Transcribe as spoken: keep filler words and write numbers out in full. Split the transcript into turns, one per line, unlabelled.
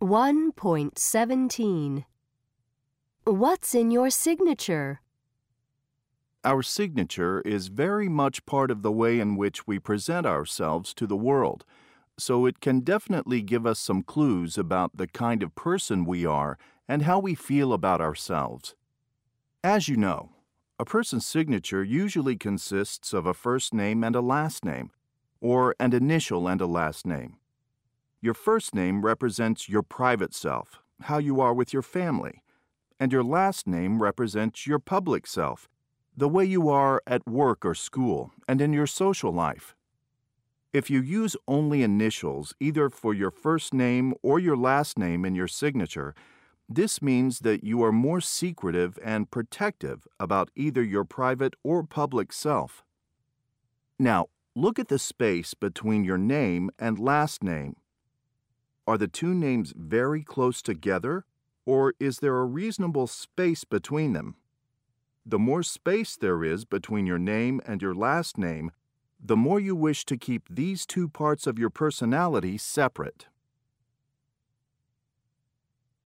one point seventeen. What's in your signature?
Our signature is very much part of the way in which we present ourselves to the world, so it can definitely give us some clues about the kind of person we are and how we feel about ourselves. As you know, a person's signature usually consists of a first name and a last name, or an initial and a last name. Your first name represents your private self, how you are with your family, and your last name represents your public self, the way you are at work or school and in your social life. If you use only initials, either for your first name or your last name in your signature, this means that you are more secretive and protective about either your private or public self. Now, look at the space between your name and last name. Are the two names very close together, or is there a reasonable space between them? The more space there is between your name and your last name, the more you wish to keep these two parts of your personality separate.